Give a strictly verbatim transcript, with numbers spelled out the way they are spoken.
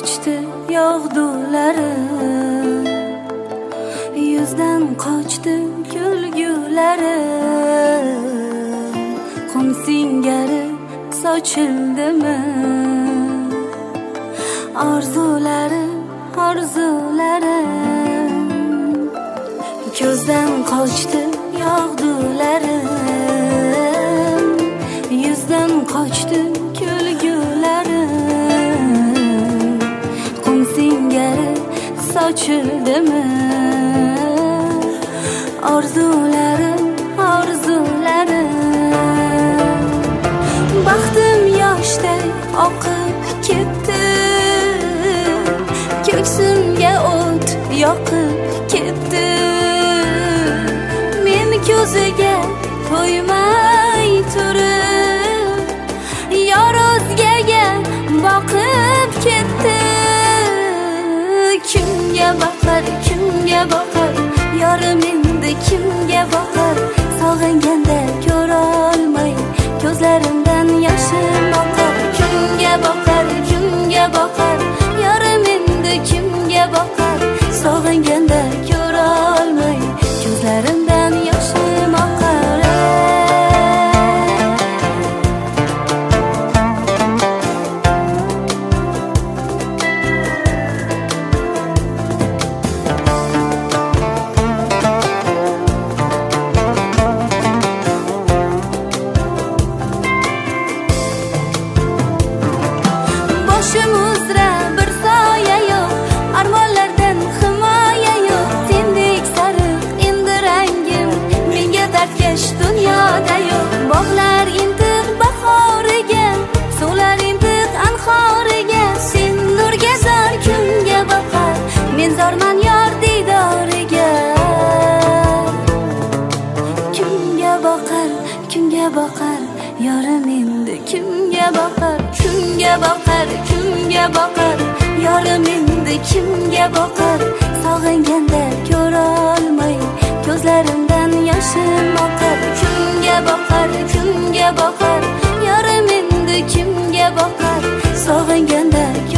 qochdi yog'dulari, yuzdan qochdi kulgulari. Qum singari sochildimi orzulari, orzulari. Ko'zdan qochdi yog'dulari, yuzdan qochdi kulgulari. Qum singari sochildimi orzulari, orzulari. Baxtim yoshday oqib ketdi, ko'ksimga o't yoqib ketdi. Men ko'ziga to'ymay turib, yor o'zgaga boqib ketdi. Kimga boqar, kimga boqar, yorim endi kimga boqar? Sog'inganda ko'rolmay ko'zlarimdan yoshim oqar. Kimga boqar, kimga boqar, yorim endi kimga boqar? Sog'inganda ko'rolmay ko'zlarimdan yoshim oqar. Boshim uzra bir soya yo'q, armonlardan himoya yo'q. Sendek sariq endi rangim, menga dardkash dunyoda yo'q. Bog'lar intiq bahoriga, suvlar intiq anhoriga. Sen nurga zor, kimga boqar? Men zorman yor diydoriga. Kimga boqar, kimga boqar, yorim endi kimga boqar? Kimga boqar, kimga boqar, yorim endi kimga boqar? Sog'inganda ko'rolmay ko'zlarimdan yoshim oqar. Kimga boqar, kimga boqar, yorim endi kimga boqar? Sog'inganda